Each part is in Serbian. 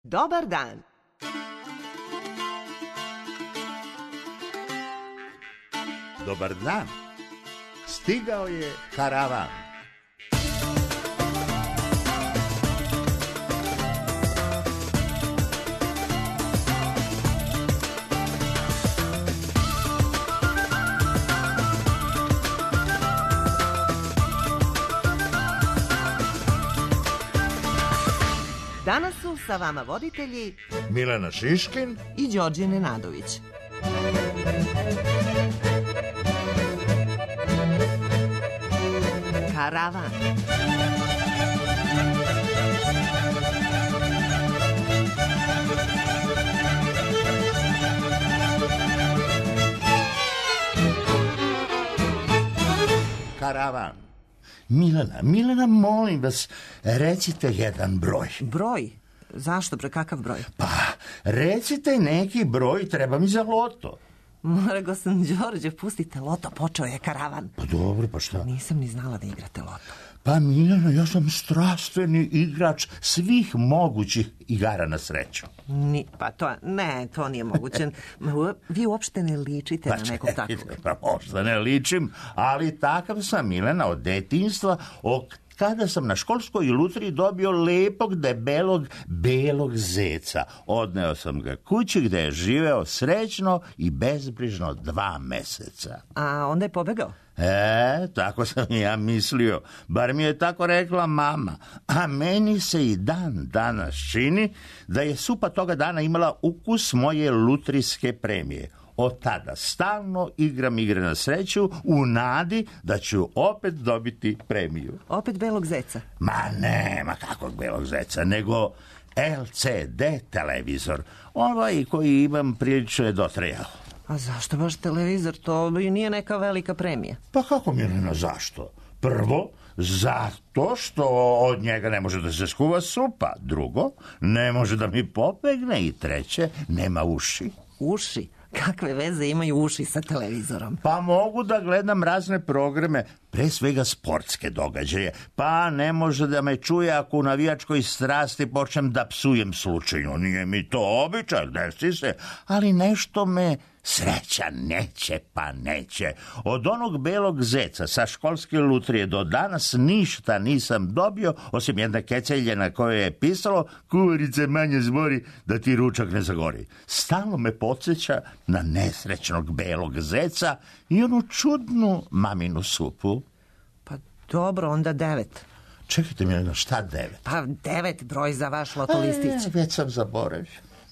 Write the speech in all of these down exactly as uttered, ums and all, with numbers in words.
Dobar dan. Dobar dan. Stigao je karavan. Danas su sa vama voditelji Milena Šiškin i Đorđe Nenadović. Karavan. Karavan. Milena, Milena, molim vas, recite jedan broj. Broj? Zašto, bre, kakav broj? Pa, recite neki broj, treba mi za loto. Morego sam, Đorđe, pustite loto, počeo je karavan. Pa dobro, pa šta? Nisam ni znala da igrate loto. Pa Milena, ja sam strastveni igrač svih mogućih igara na sreću. Ni, pa to, ne, to nije moguće. Vi uopšte ne ličite Pa na nekog čekaj, takvog. pa možda ne ličim, ali takav sam, Milena, od detinjstva, od kada sam na školskoj lutriji dobio lepog, debelog, belog zeca. Odneo sam ga kući gde je živeo srećno i bezbrižno dva meseca. A onda je pobegao? E, tako sam i ja mislio. Bar mi je tako rekla mama. A meni se i dan danas čini da je supa toga dana imala ukus moje lutrijske premije. Od tada stalno igram igre na sreću u nadi da ću opet dobiti premiju. Opet belog zeca? Ma nema kakvog belog zeca, nego L C D televizor. Ovaj koji imam prilično je dotrajao. A zašto baš televizor? To nije neka velika premija. Pa kako, Milena, zašto? Prvo, zato što od njega ne može da se skuva supa. Drugo, ne može da mi pobegne. I treće, nema uši. Uši? Kakve veze imaju uši sa televizorom? Pa mogu da gledam razne programe, pre svega sportske događaje, pa ne može da me čuje ako u navijačkoj strasti počnem da psujem slučajno. Nije mi to običaj, desi se, ali nešto me sreća neće pa neće. Od onog belog zeca sa školske lutrije do danas ništa nisam dobio, osim jedne kecelje na kojoj je pisalo: kuvarice manje zbori da ti ručak ne zagori. Stalno me podsjeća na nesrećnog belog zeca i onu čudnu maminu supu. Pa dobro, onda devet. Čekajte mi, na šta devet? Pa devet, broj za vaš loto listić. E, već sam zaboravio.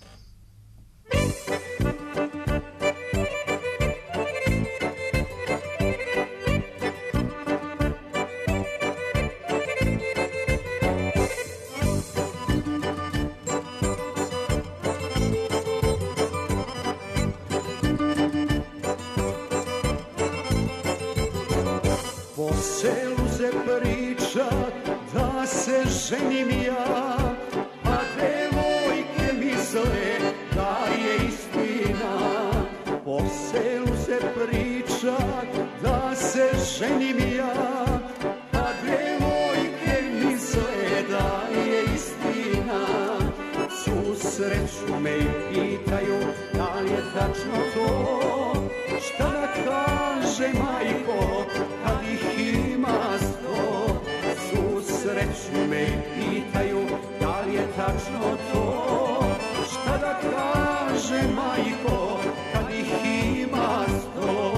Ženim ja, a devojke misle da je istina. Po selu se priča da se ženim ja, a devojke misle da je istina. Susreću me i pitaju da li je tačno to. Šta da kaže majko kad ih ima sto? Susreću me i pitaju da li je tačno to. Šta da kaže majko kad ih ima sto?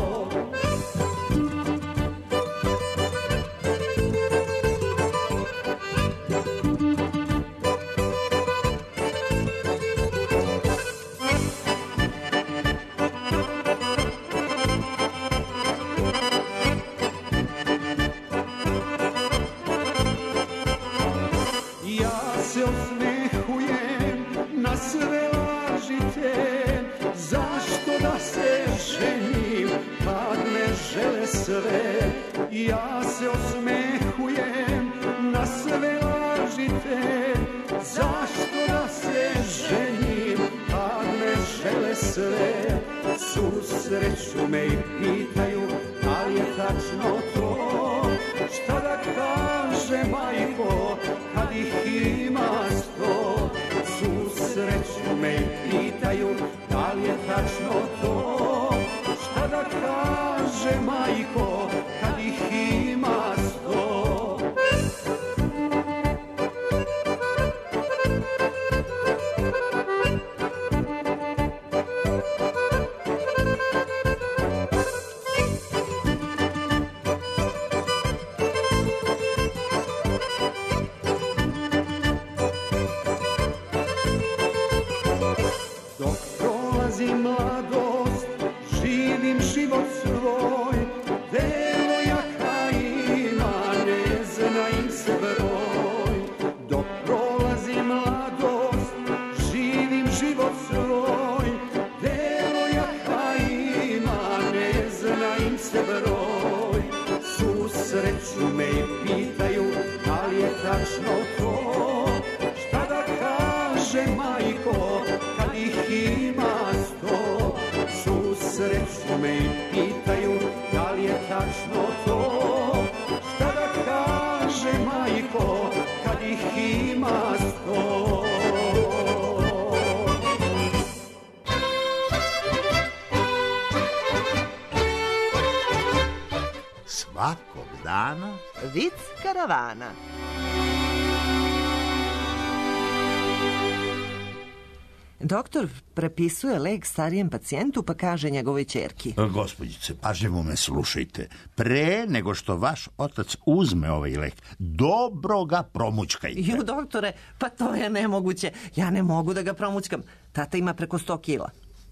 Ja se osmehujem na sve lažite. Zašto da se ženim kad me žele sve? Susreću me i pitaju da li je tačno to. Šta da kaže majko kad ih ima sto? Susreću život svoj, devojaka ima, ne zna im se broj. Dok prolazi mladost, živim život svoj, devojaka ima, ne zna im se broj. Susreću me i pitaju, da li je tačno to, šta da kaže majko, kad ih ima sto. Susreću me i pitaju, da li je tačno to, šta da kaže majko, kad ih ima sto. Svakog dana Vic karavana. Doktor prepisuje lek starijem pacijentu pa kaže njegovoj ćerki: Gospođice, pažljivo me slušajte. Pre nego što vaš otac uzme ovaj lek, dobro ga promućkajte. Ju, doktore, pa to je nemoguće. Ja ne mogu da ga promućkam. Tata ima preko sto kila.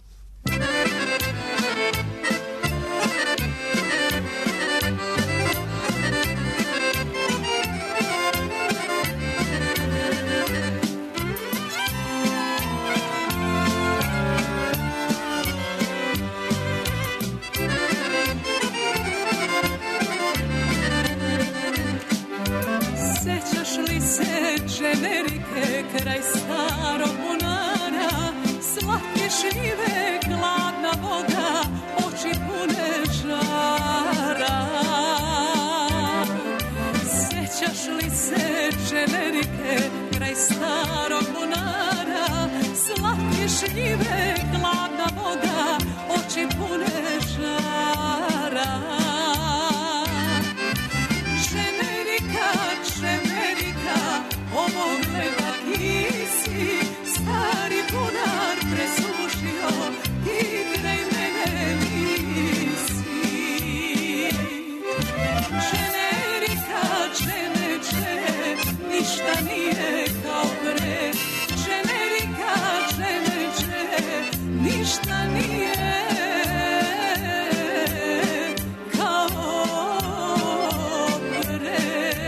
Ženerike kraj starog bunara, slatke šljive, gladna voda, oči pune žara. Sećaš li se ženerike kraj starog bunara, slatke šljive, gladna voda, oči pune žara. Ženerika, ženerika, ovo gleda kisi, stari bunar presušio, ti kraj mene nisi. Ženerika, ženeče, ništa nije kao pre. Ženerika, ženeče, ništa nije kao pre.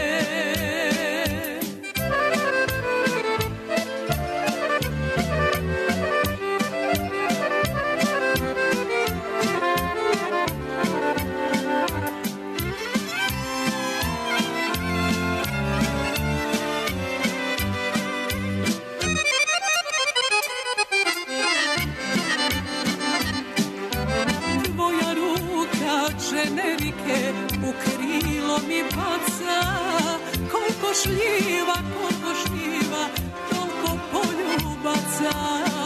Ženerike u krilo mi baca, koliko šljiva, koliko šljiva, toliko poljubaca.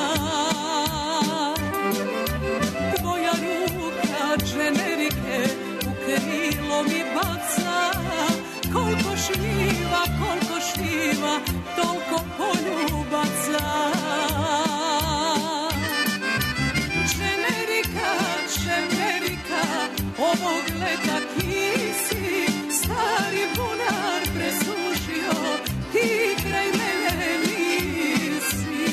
Tvoja ruka, ženerike, u krilo mi baca, koliko šljiva, koliko šljiva, toliko poljubaca. Ženerika, ženerika, ovo gleda kisi, stari bunar presušio, ti kraj mene nisi.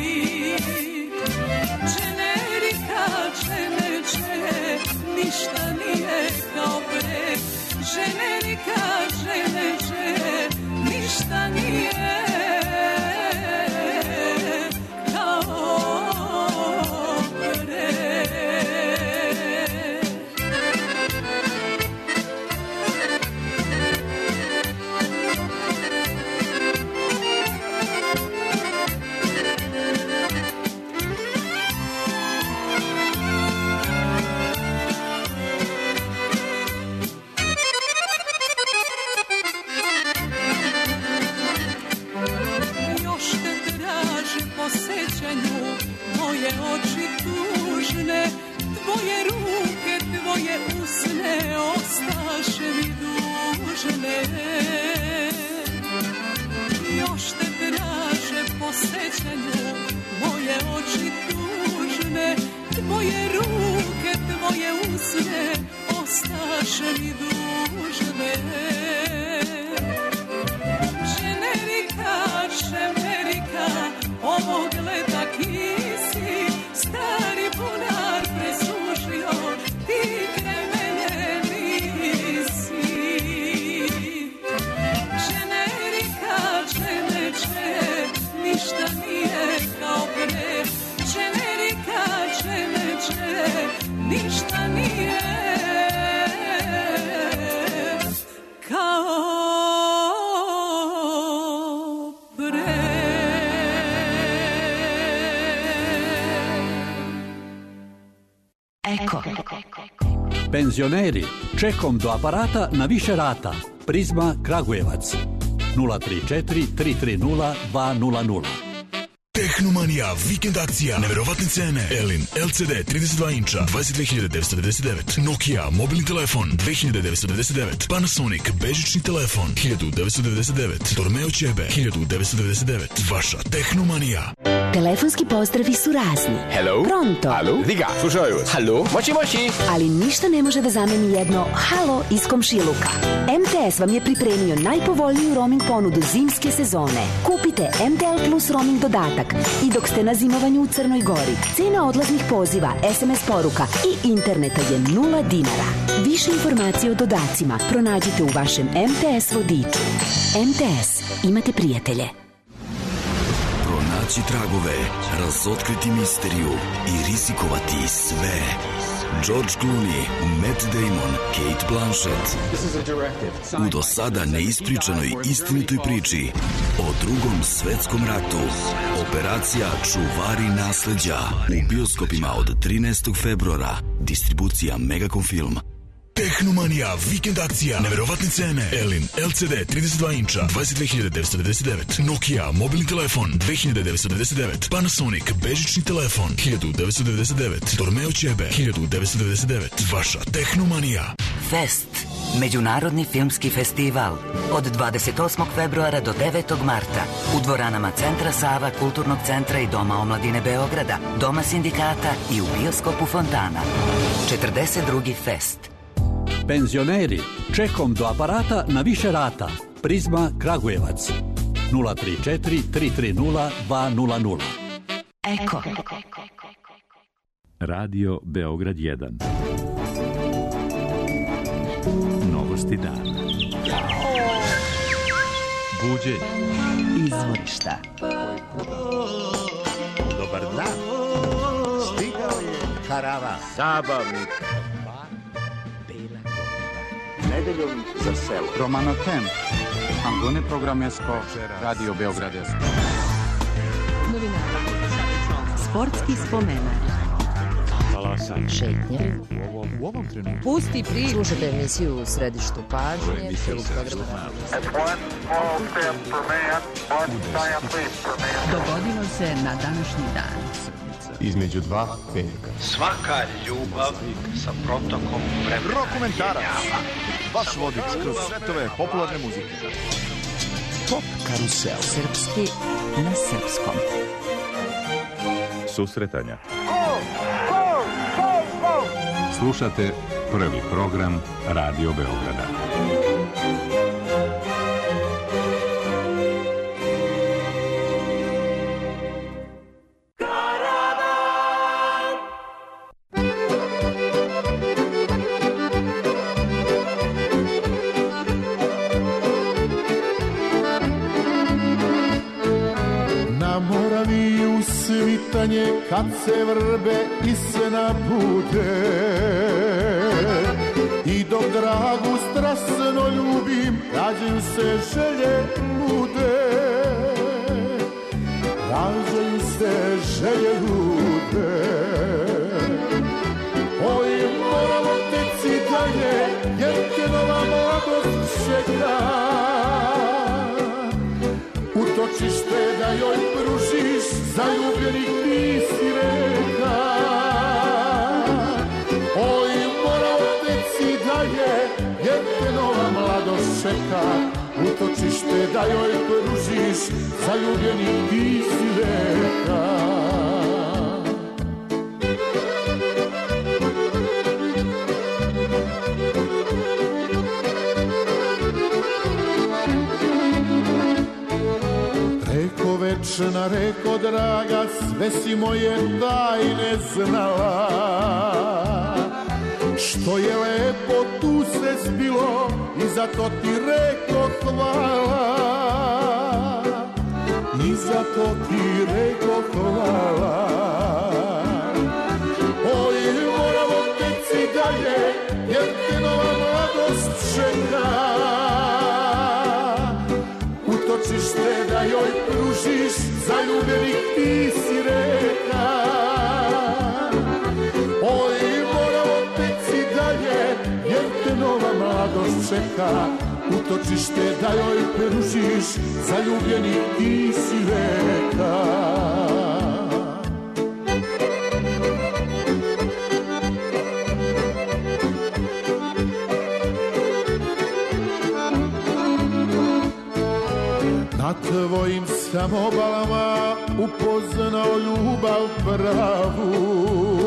Ženerika, ženeče, ništa nije kao pre. Ženerika, ženeče, ništa nije kao pre. Moje oči tužne, tvoje ruke, tvoje usne ostaše mi dužne. Još te traže po sećanju, moje oči tužne, tvoje ruke, tvoje usne ostaše mi dužne. Ženerika, ženerika, ovo gleda kisi, stari bunar presušio, ti Eko. Penzioneri, čekom do aparata na više rata. Prizma Kragujevac. nula tri četiri tri tri nula dva nula nula. Tehnomanija, vikend akcija, neverovatne cene. Elin L C D trideset dva inča, dvadeset dve hiljade devetsto devedeset devet. Nokia, mobilni telefon, dve hiljade devetsto devedeset devet. Panasonic, bežični telefon, hiljadu devetsto devedeset devet. Dormeo Ćebe, hiljadu devetsto devedeset devet. Vaša Tehnomanija. Telefonski pozdravi su razni. Hello. Pronto. Halo. Diga. Slušaju vas. Halo. Moći, moći. Ali ništa ne može da zameni jedno halo iz komšiluka. M T S vam je pripremio najpovoljniju roaming ponudu zimske sezone. Kupite M T L Plus roaming dodatak i dok ste na zimovanju u Crnoj Gori. Cena odlaznih poziva, S M S poruka i interneta je nula dinara. Više informacije o dodacima pronađite u vašem M T S vodiču. M T S. Imate prijatelje. Pronaći tragove, razotkriti misteriju i rizikovati sve. George Clooney, Matt Damon, Kate Blanchett. U do sada neispričanoj istinitoj priči o Drugom svetskom ratu. Operacija Čuvari nasleđa. U bioskopima od trinaestog februara. Distribucija Megacom Film. Tehnomanija, vikend akcija, neverovatne cene. Elin L C D trideset dva inča, dvadeset dve hiljade devetsto devedeset devet. Nokia, mobilni telefon, dve hiljade devetsto devedeset devet. Panasonic, bežični telefon, hiljadu devetsto devedeset devet. Dormeo Ćebe, hiljadu devetsto devedeset devet. Vaša Tehnomanija. Fest. Međunarodni filmski festival. Od dvadeset osmog februara do devetog marta. U dvoranama Centra Sava, Kulturnog centra i Doma omladine Beograda, Doma sindikata i u bioskopu Fontana. četrdeset drugi Fest. Penzioneri, čekom do aparata na više rata. Prizma Kragujevac. nula tri četiri tri tri nula dva nula nula. Eko. Radio Beograd jedan. Novosti dana. Buđenje. Izvorišta. Dobar dan. Stigao je karavan. Zabavnik. Nedeljom za selo. Romano Tem. Angone Programesko. Radio Beograd. Novinara. Sportski spomenak. Šetnje. U ovom trenutku. Pusti priču. Slušajte emisiju u središtu pažnje. Dogodilo se na današnji dan. Između dva petka. Svaka ljubav sa protokom vremena. Rokomentarac. Vaš vodič kroz svetove popularne muzike. Pop karusel. Srpski na srpskom. Susretanja. Slušate prvi program Radio Beograda. Na Moraviju svitanje kad se vrbe i se nabude, i dok dragu strasno ljubim, rađaju se želje lude. Rađaju se želje lude. Oj, moramo teci dalje, jer te nova mladost čeka. Utočište da joj pružiš, zaljubljenih ti si reka. Oj, mora oteci dalje, jer te nova mladost čeka. Utočište da joj pružiš, zaljubljenih ti si reka. Večna reko draga, sve si moje tajne znala. Što je lepo tu se zbilo i zato ti reko hvala. I zato ti reko hvala. Oj, moramo teci dalje, jer te nova mladost čeka. Utočište da joj pružiš, zaljubljenih ti si reka. Oj, mora čeka, utočište da joj pružiš, zaljubljeni ti si veka. Na tvojim sam obalama upoznao ljubav pravu.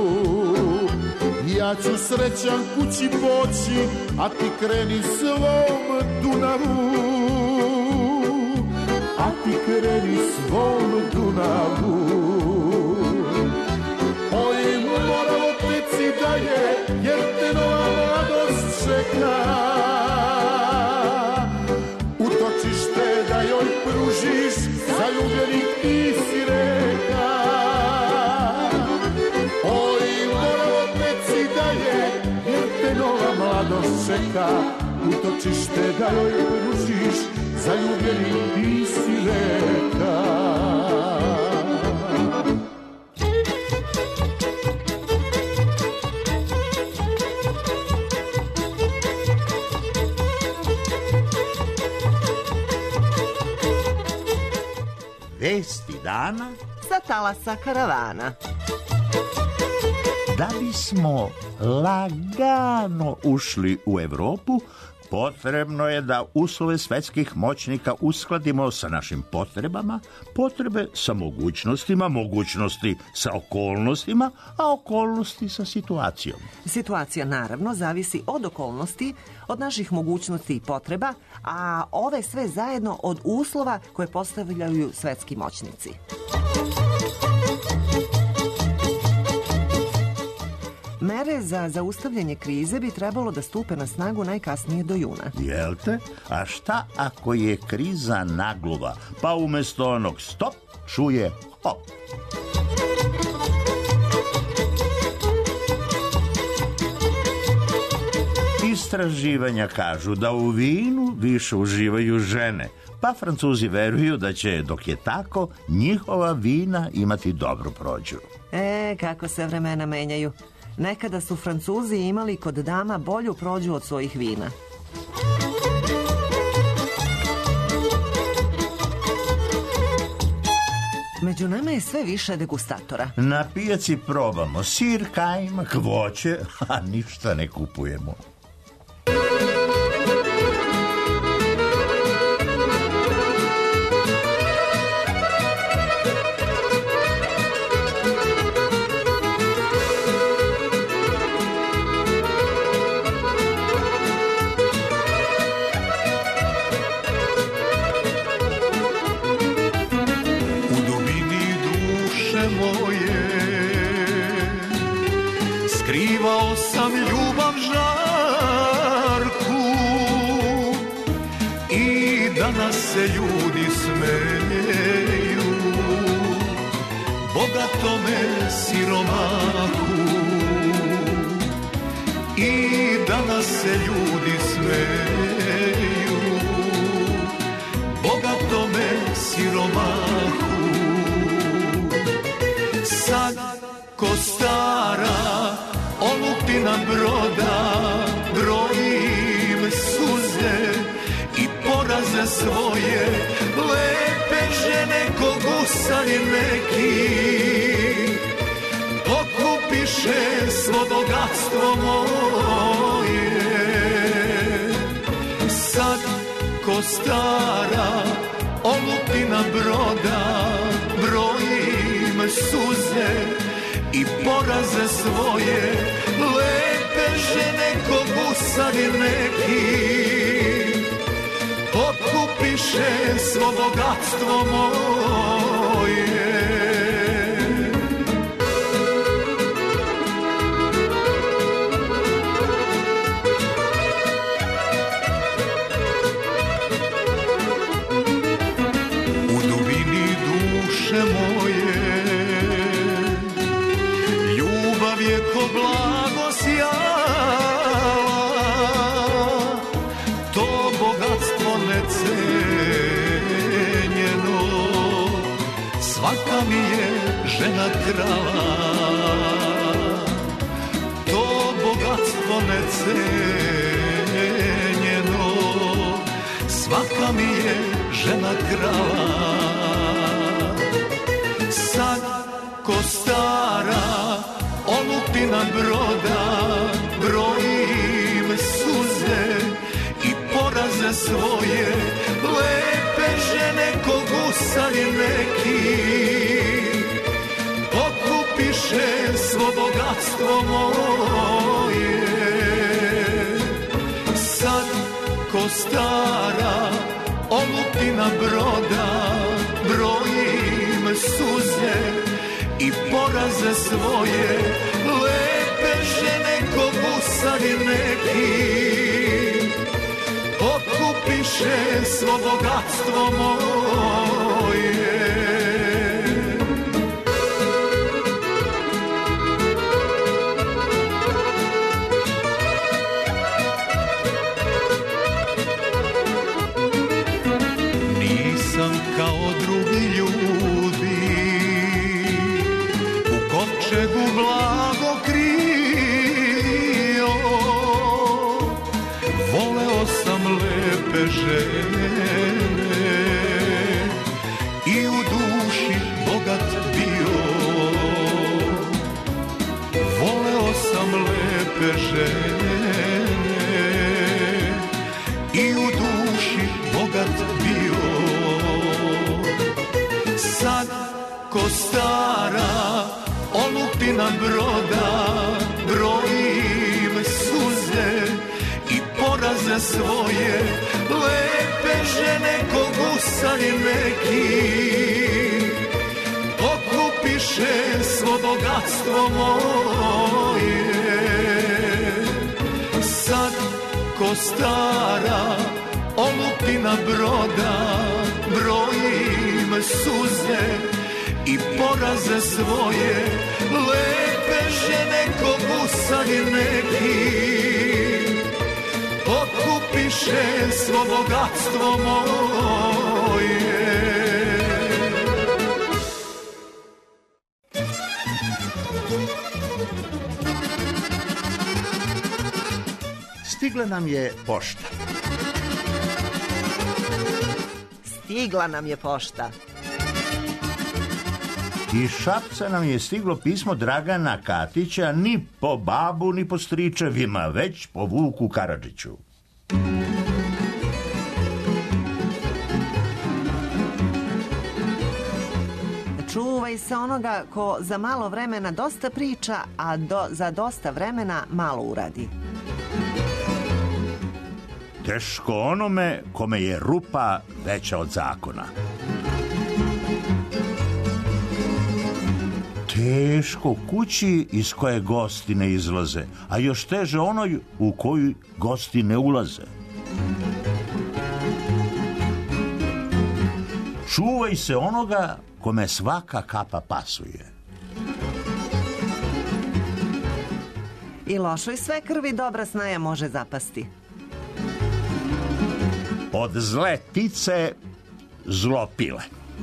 Ja ću srećan kući poći, a ti kreni svom Dunavu. A ti kreni svom Dunavu. Oj, moralo teci dalje, jer te nova mladost čeka. Utočište da joj pružiš, zaljubljenih ti si reka. Oj, moralo teci dalje, jer te nova mladost čeka. Utočište da joj pružiš, zaljubljenih ti si reka. Vesti dana sa talasa karavana. Da bismo lagano ušli u Evropu, potrebno je da uslove svetskih moćnika uskladimo sa našim potrebama, potrebe sa mogućnostima, mogućnosti sa okolnostima, a okolnosti sa situacijom. Situacija naravno zavisi od okolnosti, od naših mogućnosti i potreba, a ove sve zajedno od uslova koje postavljaju svetski moćnici. Mere za zaustavljanje krize bi trebalo da stupe na snagu najkasnije do juna. Jel te? A šta ako je kriza nagluva, pa umjesto onog stop čuje hop? Istraživanja kažu da u vinu više uživaju žene, pa Francuzi veruju da će, dok je tako, njihova vina imati dobru prođu. E, kako se vremena menjaju. Nekada su Francuzi imali kod dama bolju prođu od svojih vina. Među nama je sve više degustatora. Na pijaci probamo sir, kajmak, voće, a ništa ne kupujemo. Skrivao sam ljubav žarku i danas se ljudi smeju bogatome siromahu. I danas se ljudi smeju bogatome siromahu. Sad ko stara olupina broda, brojim suze i poraze svoje, lepe žene ko gusari neki, pokupiše svo bogatstvo moje. Sad ko stara olupina broda, brojim suze i poraze svoje, lepe žene ko gusari neki, pokupiše svo bogatstvo moje. U dubini duše moje je ko blago sjala, to bogatstvo necenjeno, svaka mi je žena krala. To bogatstvo necenjeno, svaka mi je žena krala. Sad ko stara olupina broda, brojim suze i poraze svoje, lepe žene ko gusari neki, pokupiše svo bogatstvo moje. Sad ko stara olupina broda, brojim suze i poraze svoje, lepe žene ko gusari neki, pokupiše svo bogatstvo moje. Nisam kao drugi ljudi u kovčegu blago krio, voleo sam lepe žene i u duši bogat bio. Voleo sam lepe žene i u duši bogat bio. Sad ko stara olupina broda, brojim suze i poraze svoje, lepe žene ko gusari neki, pokupiše svo bogatstvo moje. Sad ko stara olupina broda, brojim suze i poraze svoje, lepe žene ko gusari neki, pokupiše svo bogatstvo moje. Stigla nam je pošta. Stigla nam je pošta. Iz Šapca nam je stiglo pismo Dragana Katića, ni po babu, ni po stričevima, već po Vuku Karadžiću. Čuvaj se onoga ko za malo vremena dosta priča, a do, za dosta vremena malo uradi. Teško onome kome je rupa veća od zakona. Teško kući iz koje gosti ne izlaze, a još teže onoj u koju gosti ne ulaze. Čuvaj se onoga kome svaka kapa pasuje. I lošoj sve krvi dobra snaja može zapasti. Od zle tice zlo pile.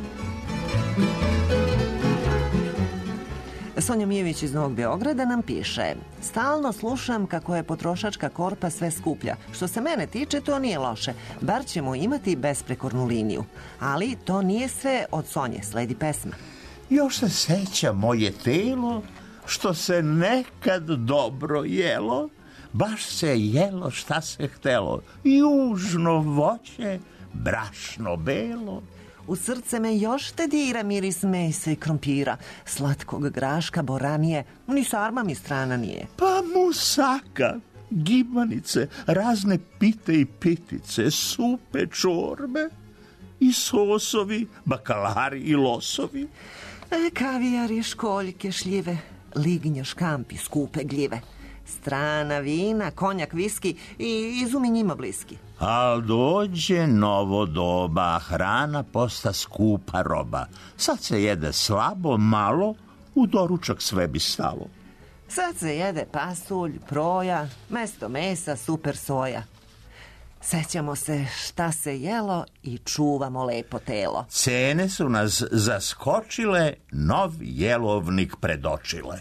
Sonja Mijević iz Novog Beograda nam piše: stalno slušam kako je potrošačka korpa sve skuplja. Što se mene tiče, to nije loše. Bar ćemo imati besprekornu liniju. Ali to nije sve od Sonje. Sledi pesma. Još se seća moje telo, što se nekad dobro jelo, baš se jelo šta se htelo, južno voće, brašno belo. U srce me još te dira miris mesa i krompira, slatkog graška boranije, ni sarma mi strana nije. Pa musaka, gibanice, razne pite i pitice, supe, čorbe i sosovi, bakalari i losovi. E, kavijari, školjke, šljive, lignja, škampi, skupe gljive, strana vina, konjak, viski i izumi njima bliski. Al dođe novo doba, hrana posta skupa roba. Sad se jede slabo, malo, u doručak sve bi stalo. Sad se jede pasulj, proja, mesto mesa, super soja. Sećamo se šta se jelo i čuvamo lepo telo. Cene su nas zaskočile, nov jelovnik predočile.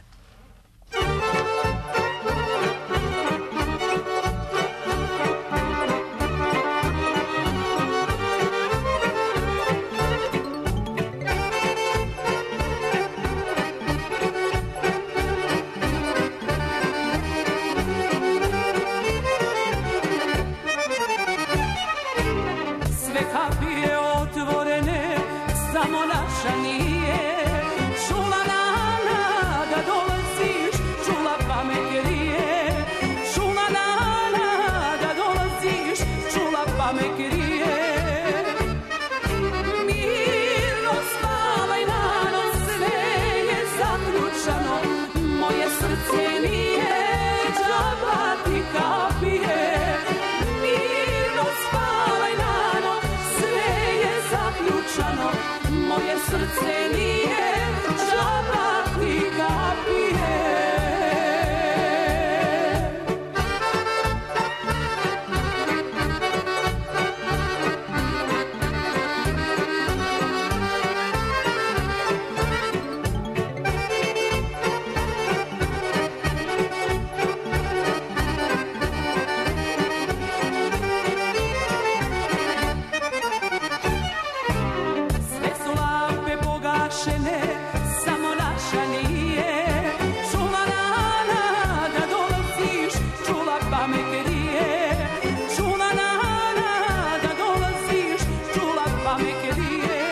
srce nije džaba ti kapije. Mirno spavaj nano, sve je zaključano, moje srce nije džaba ti kapije. Samo naša nije čula nana da dolaziš, čula pa me krije. Čula nana da dolaziš, čula pa me krije.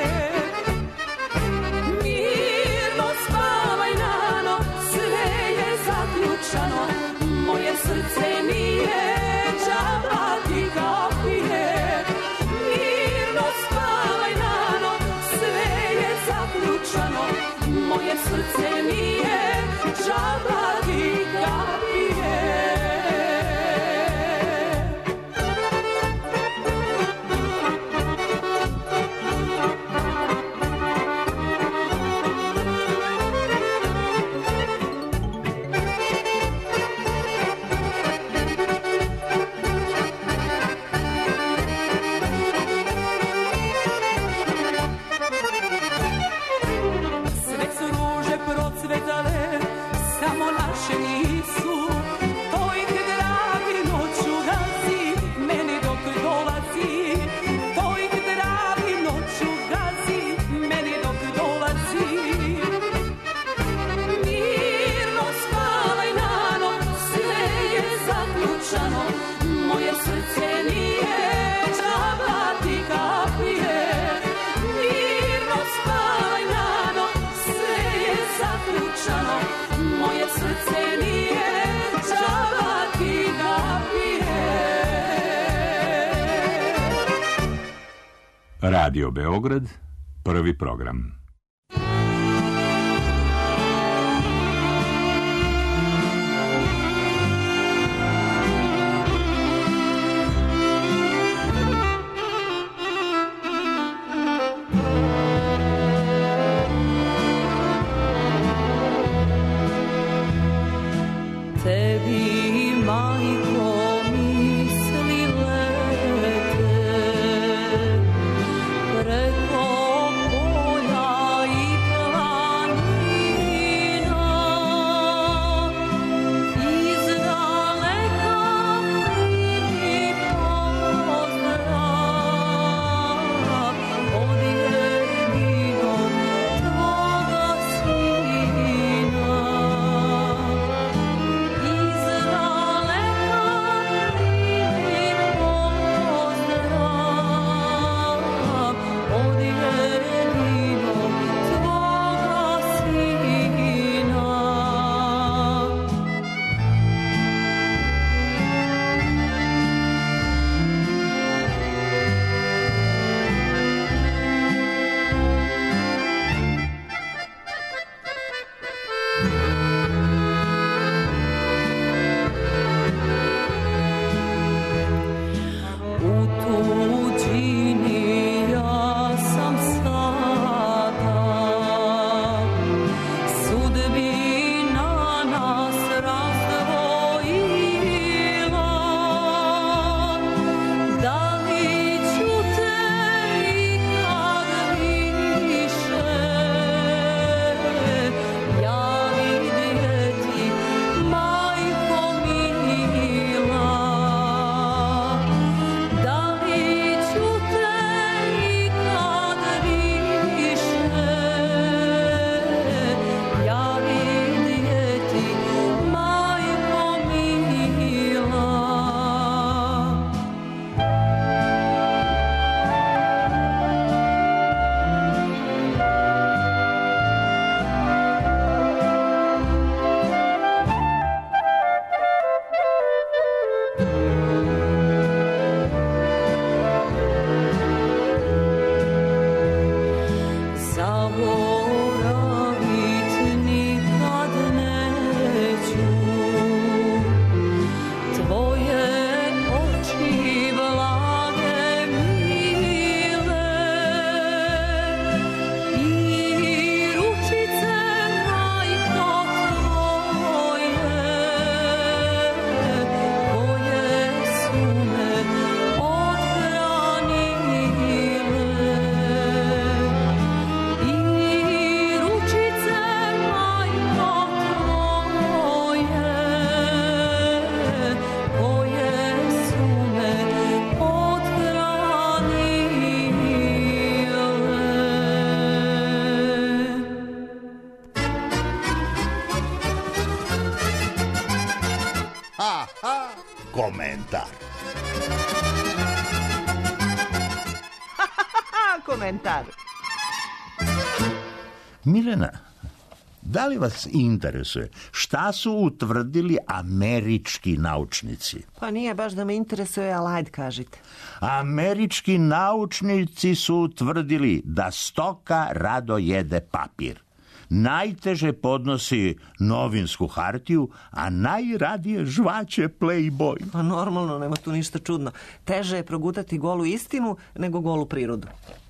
Mirno spavaj nano, sve je zaključano, moje srce nije džaba ti kapije. Mirno spavaj nano, sve je zaključano, moje srce nije džaba ti kapije. Sve su ruže procvetale, samo naše nisu. To ih dragi noću gazi, meni dok dolazi. To ih dragi noću gazi, meni dok dolazi. Mirno spavaj nano, sve je zaključano, moje srce nije džaba ti kapije. Mirno spavaj nano, sve je zaključano, moje srce nije džaba ti kapije. Radio Beograd, prvi program. Tebi, majko, misli lete preko polja i planina. Iz daleka primi pozdrav od jedinog tvoga sina. Iz daleka ha, ha. Komentar. Komentar. Milena, da li vas interesuje šta su utvrdili američki naučnici? Pa nije baš da me interesuje, ali ajde kažite. Američki naučnici su utvrdili da stoka rado jede papir. Najteže podnosi novinsku hartiju, a najradije žvaće Playboy. Pa normalno, nema tu ništa čudno. Teže je progutati golu istinu nego golu prirodu.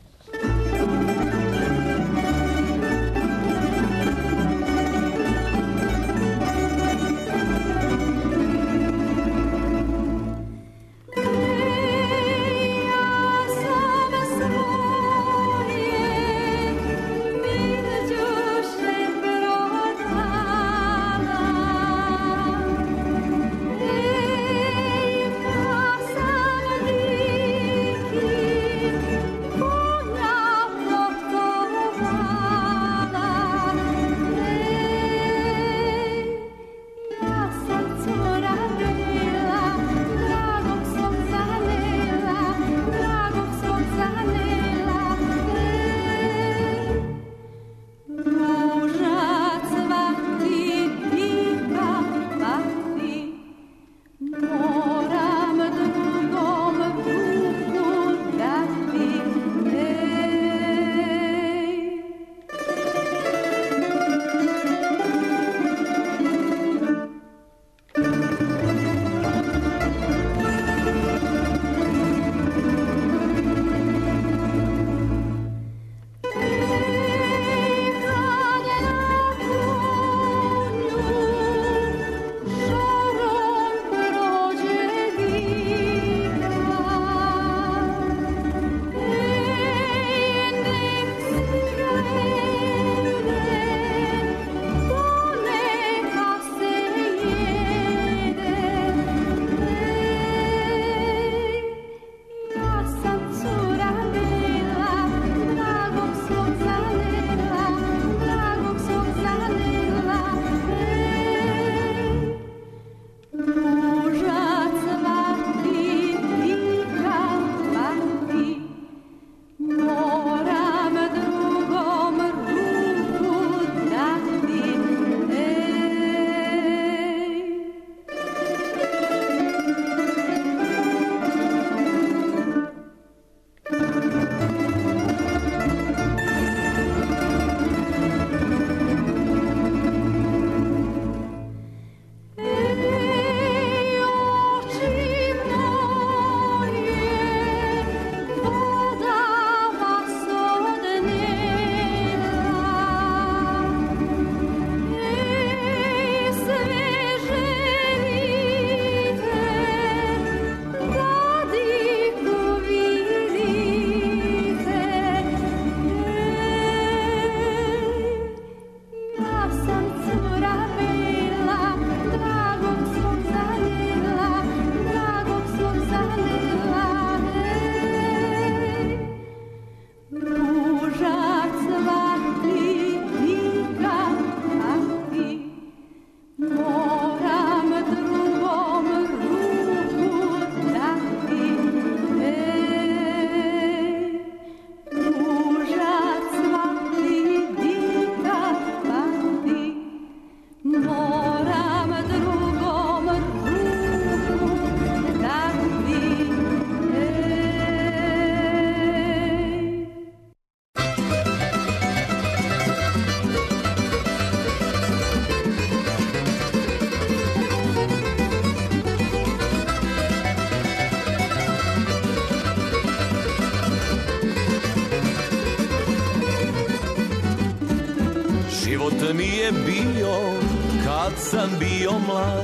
Nije bio kad sam bio mlad,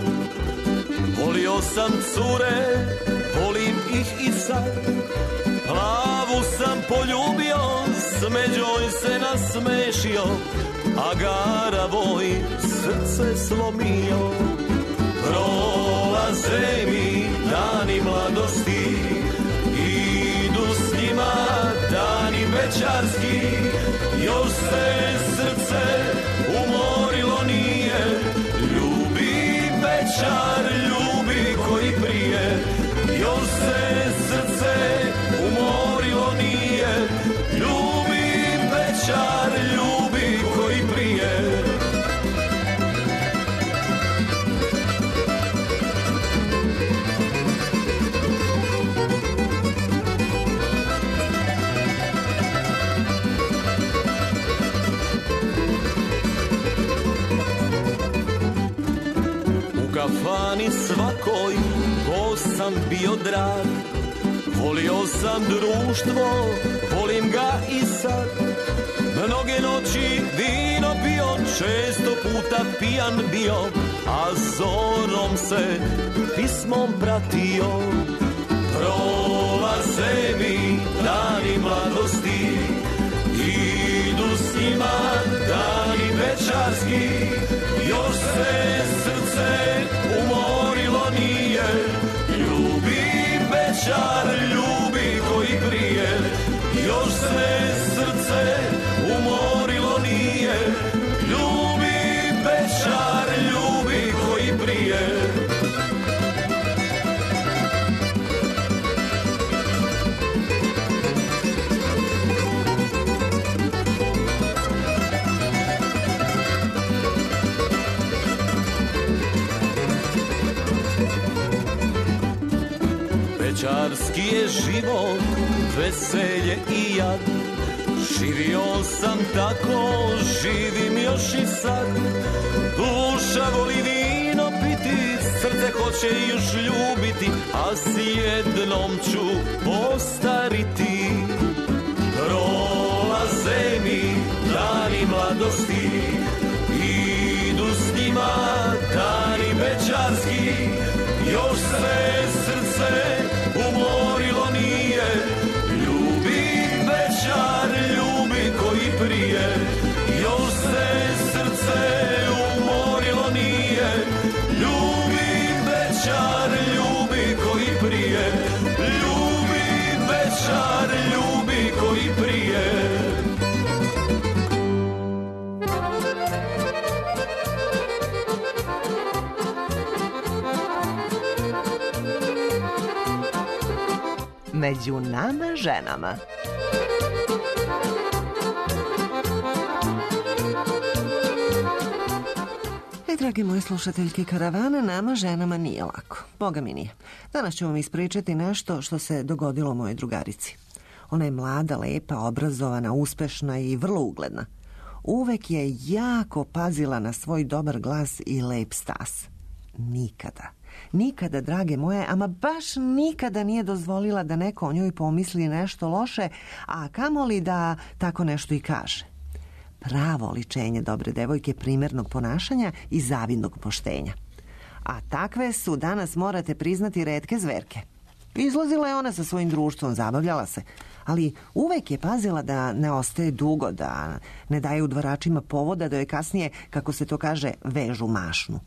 volio sam cure, volim ih i sad. Plavu sam poljubio, smeđoj se nasmešio, a garavoj srce slomio. Prolaze mi dani mladosti, idu s njima dani večarski, još se srce umorilo nije, ljubi večer, ljubi kafani svakoj, ko sam bio drag. Volio sam društvo, volim ga i sad. Mnoge noći vino pio, često puta pijan bio, a zorom se pismom pratio. Prolaze mi dani mladosti, idu s njima dani večarski. Još se srce umorilo nije, ljubi večar, ljubi koji prije. Još se srce umorilo nije, ljubi večar, ljubi koji prije. Večarski je život, veselje i jad. Živio sam tako, živim još i sad. Duša voli vino piti, srce hoće još ljubiti, a s jednom ću postariti. Prolaze mi dani mladosti, idu s njima dani večarski. Još se srce umorilo nije, ljubi večar, ljubi koji prije. Još se srce umorilo nije, ljubi večar, ljubi koji prije. Ljubi večar, ljubi koji prije. Među nama ženama. E, dragi moji slušateljki karavana, nama ženama nije lako. Boga mi nije. Danas ću vam ispričati nešto što se dogodilo mojoj drugarici. Ona je mlada, lepa, obrazovana, uspešna i vrlo ugledna. Uvek je jako pazila na svoj dobar glas i lep stas. Nikada, nikada, drage moje, ama baš nikada nije dozvolila da neko o njoj pomisli nešto loše, a kamoli da tako nešto i kaže. Pravo oličenje dobre devojke, primjernog ponašanja i zavidnog poštenja. A takve su danas, morate priznati, retke zverke. Izlazila je ona sa svojim društvom, zabavljala se, ali uvek je pazila da ne ostaje dugo, da ne daje udvaračima povoda da joj kasnije, kako se to kaže, vežu mašnu.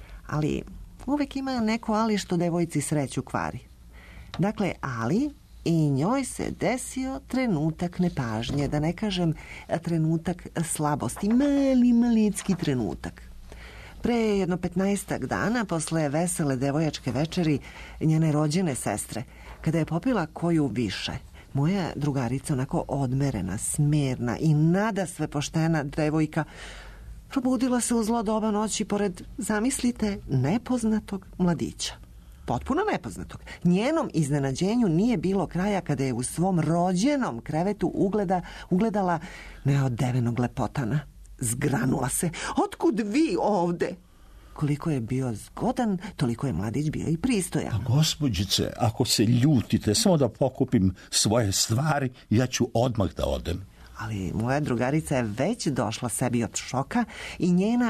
Ali uvek ima neko ali što devojci sreću kvari. Dakle, ali i njoj se desio trenutak nepažnje, da ne kažem trenutak slabosti, mali, malitski trenutak. Pre jedno petnaestak dana, posle vesele devojačke večeri njene rođene sestre, kada je popila koju više, moja drugarica, onako odmerena, smirna i nadasve poštena devojka, probudila se u zlo doba noći pored, zamislite, nepoznatog mladića. Potpuno nepoznatog. Njenom iznenađenju nije bilo kraja kada je u svom rođenom krevetu ugleda, ugledala neodevenog lepotana. Zgranula se. Otkud vi ovde? Koliko je bio zgodan, toliko je mladić bio i pristojan. A gospođice, ako se ljutite, samo da pokupim svoje stvari, ja ću odmah da odem. Ali moja drugarica je već došla sebi od šoka i njena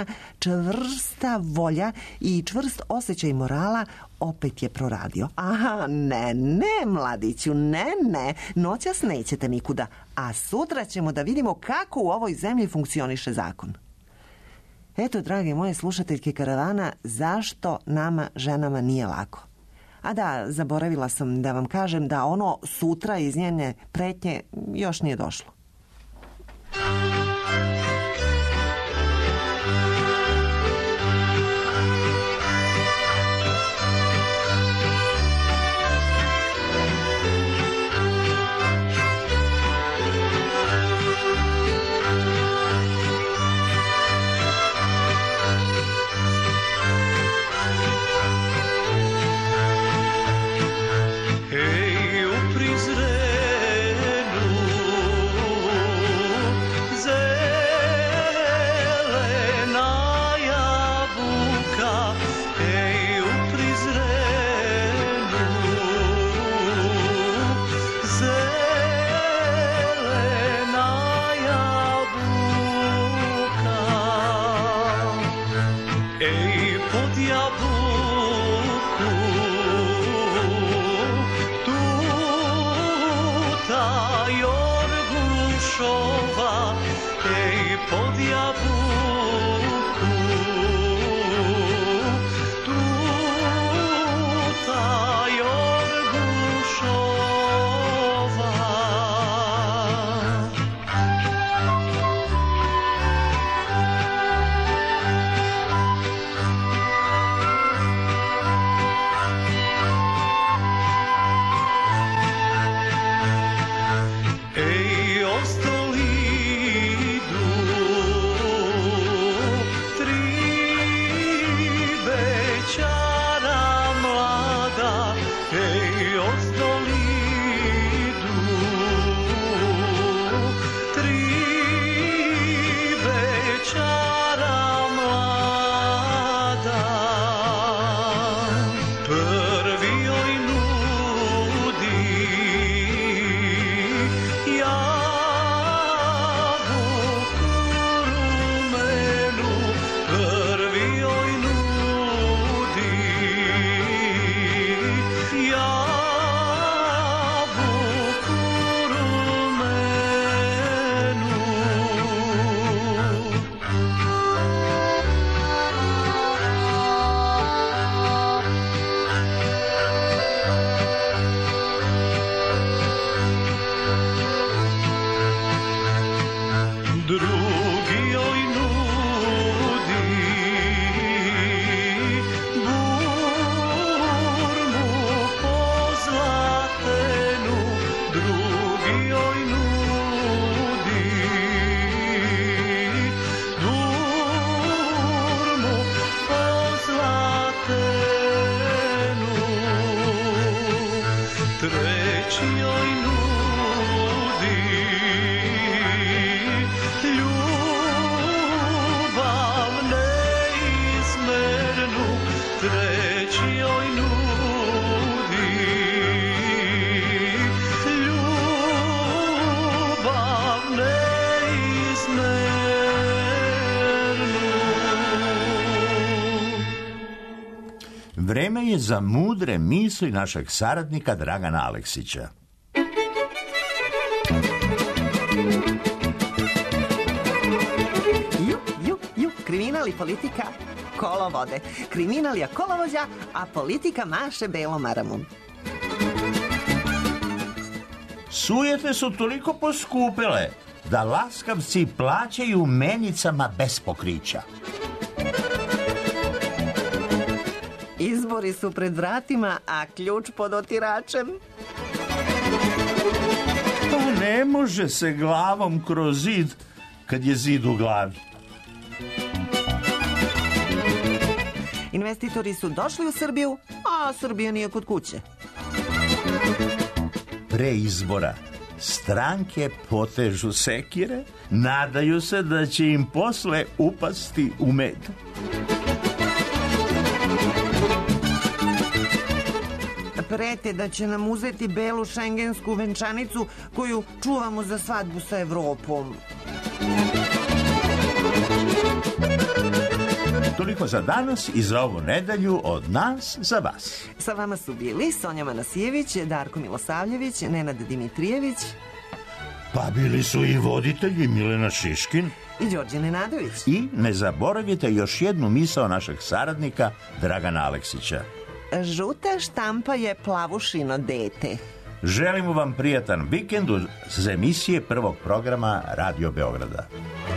čvrsta volja i čvrst osjećaj morala opet je proradio. Aha, ne, ne, mladiću, ne, ne, noćas nećete nikuda, a sutra ćemo da vidimo kako u ovoj zemlji funkcioniše zakon. Eto, drage moje slušateljke karavana, zašto nama ženama nije lako. A da, zaboravila sam da vam kažem da ono sutra iz njene pretnje još nije došlo. Hej, u Prizrenu Vreme je za mudre misli našeg saradnika Dragana Aleksića. Ju, ju, ju, kriminal i politika kolo vode. Kriminal je kolovođa, a politika maše belom maramom. Sujete su toliko poskupile da laskavci plaćaju menicama bez pokrića. Izbori su pred vratima, a ključ pod otiračem. Pa ne može se glavom kroz zid kad je zid u glavi. Investitori su došli u Srbiju, a Srbija nije kod kuće. Pre izbora stranke potežu sekire, nadaju se da će im posle upasti u med. Prete da će nam uzeti belu šengensku venčanicu koju čuvamo za svadbu sa Evropom. Toliko za danas i za ovu nedelju od nas za vas. Sa vama su bili Sonja Manasijević, Darko Milosavljević, Nenad Dimitrijević. Pa bili su i voditelji Milena Šiškin i Đorđe Nenadović. I ne zaboravite još jednu misao našeg saradnika Dragana Aleksića. Žuta štampa je plavušino dete. Želimo vam prijatan vikend uz emisije prvog programa Radio Beograda.